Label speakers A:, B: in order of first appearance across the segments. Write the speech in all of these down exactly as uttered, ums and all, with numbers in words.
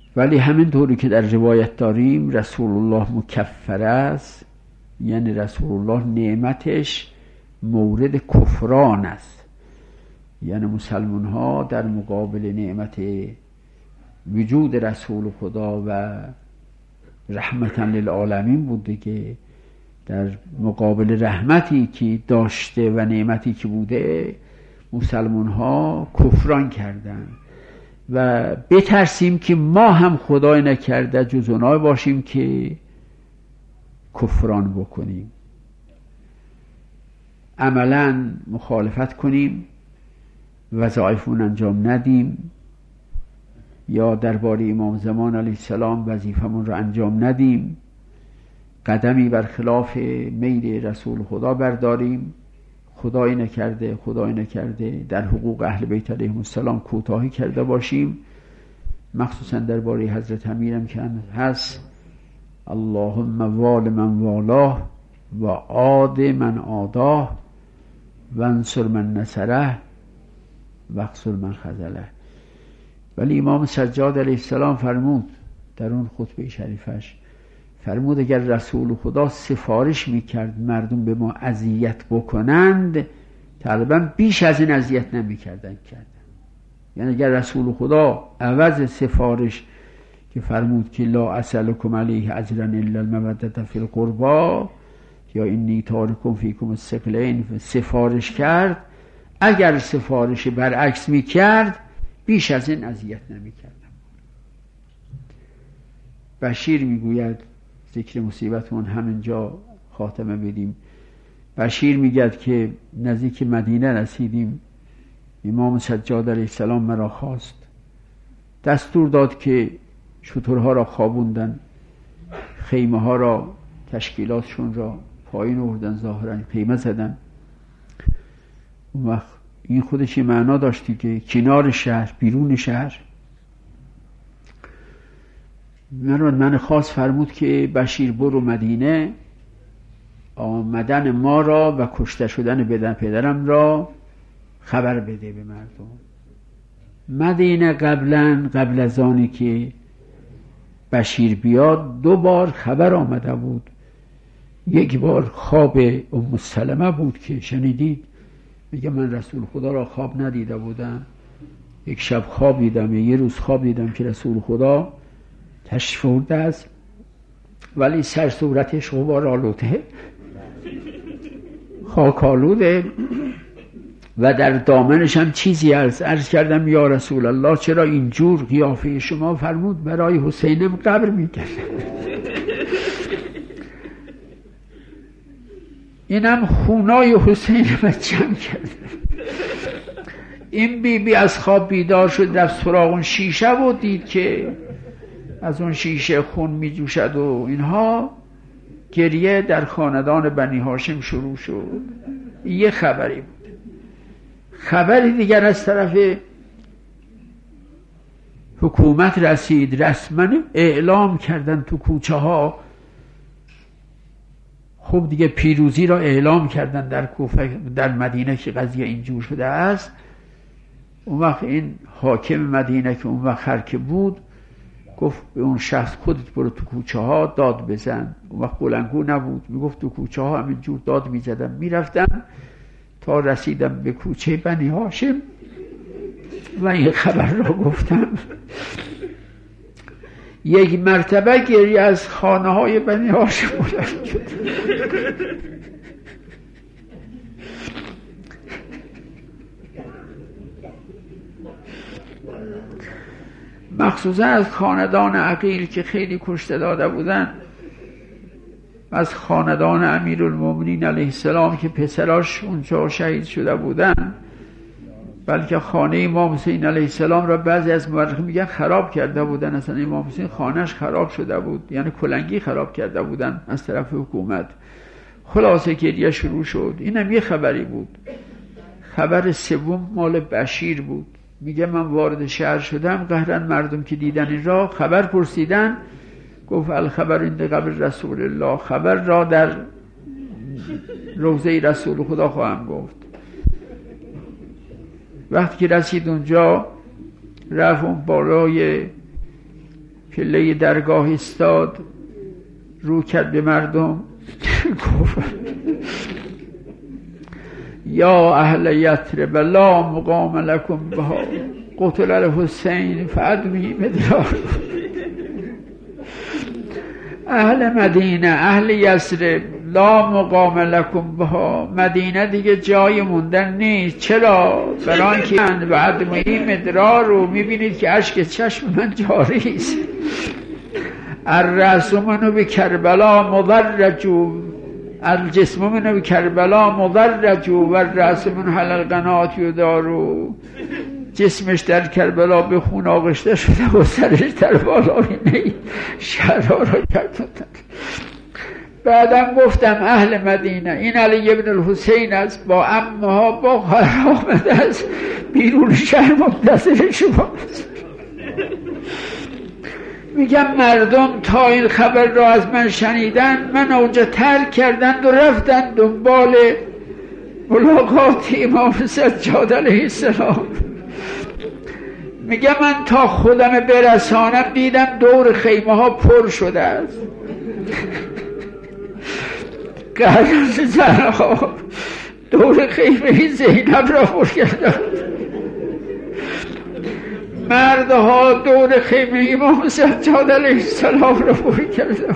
A: ولی همین طوری که در روایت داریم رسول الله مکفر است، یعنی رسول الله نعمتش مورد کفران است، یعنی مسلمان ها در مقابل نعمت وجود رسول خدا و رحمتا للعالمین بوده که در مقابل رحمتی که داشته و نعمتی که بوده مسلمان ها کفران کردن و بترسیم که ما هم خدای نکرده جز اونای باشیم که کفران بکنیم، عملا مخالفت کنیم، وظایفمون انجام ندیم، یا درباره امام زمان علیه السلام وظیفمون رو انجام ندیم، قدمی بر خلاف میل رسول خدا برداریم، خدای نکرده خدای نکرده در حقوق اهل بیت علیهم السلام کوتاهی کرده باشیم، مخصوصا درباره حضرت امیرم که هست اللهم وال من والاه و عاد من عاداه و انصر من نصره و اخذل من خذله. ولی امام سجاد علیه السلام فرمود در اون خطبه شریفش، فرمود اگر رسول خدا سفارش میکرد مردم به ما اذیت بکنند تقریبا بیش از این اذیت نمیکردن کردن. یعنی اگر رسول خدا عوض سفارش که فرمود که لا اسألکم علیه اجرا الا المودة فی القربى یا انی تارکم فیکم الثقلین سفارش کرد، اگر سفارش برعکس میکرد بیش از این اذیت نمیکردن. بشیر میگوید، ذکر مصیبتمون همینجا خاتمه بدیم، بشیر میگد که نزدیک مدینه رسیدیم، امام سجاد علیه السلام مرا خواست، دستور داد که شترها را خوابوندن، خیمه ها را تشکیلاتشون را پایین آوردن، ظاهرا خیمه زدن. اون وقت این خودش معنا داشتی که کنار شهر، بیرون شهر. من من خواست فرمود که بشیر برو مدینه، آمدن ما را و کشته شدن بدن پدرم را خبر بده به مردم. مدینه قبلا قبل از آنی که بشیر بیاد دو بار خبر آمده بود. یک بار خواب ام سلمه بود که شنیدید، میگه من رسول خدا را خواب ندیده بودم، یک شب خواب دیدم یا یه روز خواب دیدم که رسول خدا تشریف آورده است ولی سر صورتش غبار آلوده، خاک آلوده و در دامنش هم چیزی عرض عرض کردم یا رسول الله چرا اینجور قیافه شما؟ فرمود برای حسینم قبر میکنه. اینم خونای حسینم جمع کرده. این بی بی از خواب بیدار شد، رفت سراغ اون شیشه و دید که از اون شیشه خون می جوشد و اینها. گریه در خاندان بنی هاشم شروع شد. یه خبری بود. خبری دیگر از طرف حکومت رسید، رسما اعلام کردن تو کوچه ها. خب دیگه پیروزی را اعلام کردن در کوفه، در مدینه که قضیه اینجور شده است. اون وقت این حاکم مدینه که اون وقت هر که بود گفت به اون شخص خودت برو تو کوچه ها داد بزن. اون وقت بلندگو نبود، میگفت تو کوچه ها همینجور داد میزدم. میرفتم تا رسیدم به کوچه بنی هاشم و این خبر را گفتم. یک مرتبه گریه از خانه های بنی هاشم بلند شد. مخصوصا از خاندان عقیل که خیلی کشته داده بودن، از خاندان امیرالمومنین علیه السلام که پسراش اونجا شهید شده بودن، بلکه خانه امام حسین علیه السلام را بعضی از مورخین میگن خراب کرده بودن. اصلا امام حسین خانهش خراب شده بود، یعنی کلنگی خراب کرده بودن از طرف حکومت. خلاصه گریه شروع شد. اینم یه خبری بود. خبر سوم مال بشیر بود. میگه من وارد شهر شدم، قهرن مردم که دیدن این را خبر پرسیدن، گفت الخبر عند قبر رسول الله، خبر را در روضه رسول خدا خواهم گفت. وقتی که رسید اونجا، رفت اون بالای پله درگاه ایستاد، رو کرد به مردم گفت یا اهل یثرب لا مقام لکم بها قتل الحسین فادمی مدرار. اهل مدینه، اهل یثرب، لا مقام لکم بها، مدینه دیگه جای موندن نیست. چرا؟ برای اینکه من بعد مهم مدرار رو میبینید که اشک چشم من جاری است. الرأس منو به کربلا مضرجو، الجسم منو به کربلا مضرجو و الرأس من حلال قنات یدارو. جسمش در کربلا به خون آغشته شده و سرش در بالای نی شهرها را کردن. بعدم گفتم اهل مدینه، این علی ابن الحسین است، با عمها با خواهر آمده است، بیرون شهر منتظر شماست. میگم مردم تا این خبر را از من شنیدن، من اونجا ترک کردند و رفتن دنبال ملاقات امام سجاد علیه السلام. میگم من تا خودم برسانم دیدم دور خیمه ها پر شده است، قرص زنها دور خیمه زینب را پر کردن، مردها دور خیمه امام سجاد علیه السلام را پر کردن.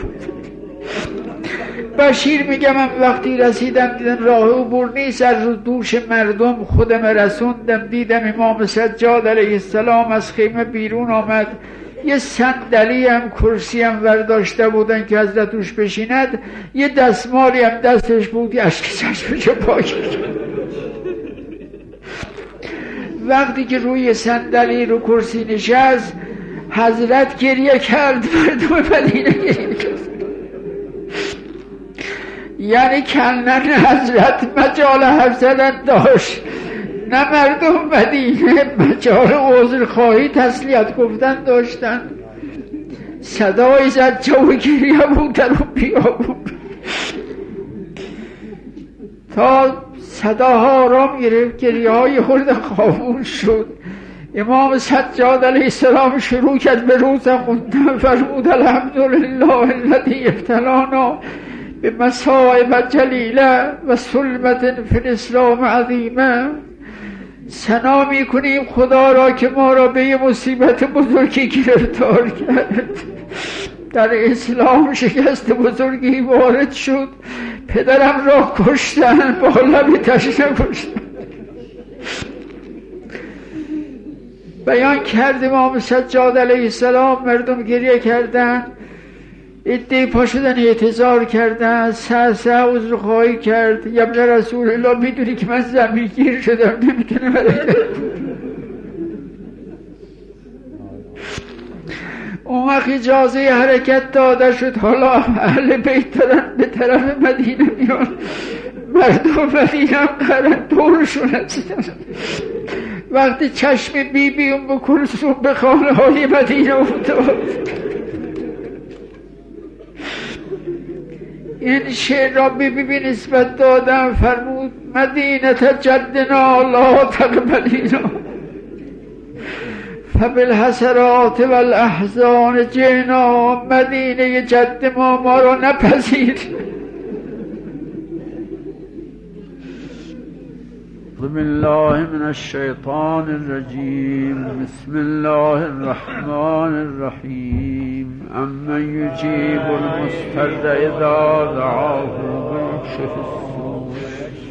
A: بشیر میگه من وقتی رسیدم دیدم راه عبور نیست، از دوش مردم خودم رسوندم، دیدم امام سجاد علیه السلام از خیمه بیرون آمد، یه صندلی هم کرسی هم ورداشته بودن که حضرت توش بشیند، یه دستمالی هم دستش بود، اشک چشمشو پاک کرد. وقتی که روی صندلی رو کرسی نشست، حضرت گریه کرد، مردم مدینه گریه کرد. یعنی کلنن حضرت مجال حرف زدن داشت، نه مردم مدینه مجال عذرخواهی تسلیت گفتن داشتن. صدای زد جو گریه بود در اون بیابون تا صداها آرام گرفت، گریه های خورد خاموش شد. امام سجاد علیه السلام شروع کرد به روز خوندن، فرمود الحمدلله الذی ابتلانا به مصائب جلیله و سلمت فی الاسلام عظیمه. ثنا میکنیم خدا را که ما را به یه مصیبت بزرگی گرفتار کرد. در اسلام شکست بزرگی وارد شد، پدرم را کشتن، با لب تشنه کشتن. بیان کرد امام سجاد علیه السلام، مردم گریه کردن، ایده پا شدن اعتذار کردن، سه سه عذرخواهی کرد. یا ابن رسول الله میدونی که من زمین گیر شدم، نمیتونم حرکت. اون وقت اجازه حرکت داده شد. حالا اهل بیت دارن به طرف مدینه میان، مردم مدینه هم قرن دورشون هستن. وقتی چشم بی بی ام کلثوم به خانه های مدینه افتاد، این شعر را بی بی بی نسبت دادم، فرمود مدینه جدنا لا تقبلینا فبالحسرات والاحزان جئنا. مدینه جد ما ما را نپذیر. بسم الله من الشیطان الرجیم، بسم الله الرحمن الرحیم. امن یجیب المضطر اذا دعاه ویکشف السوء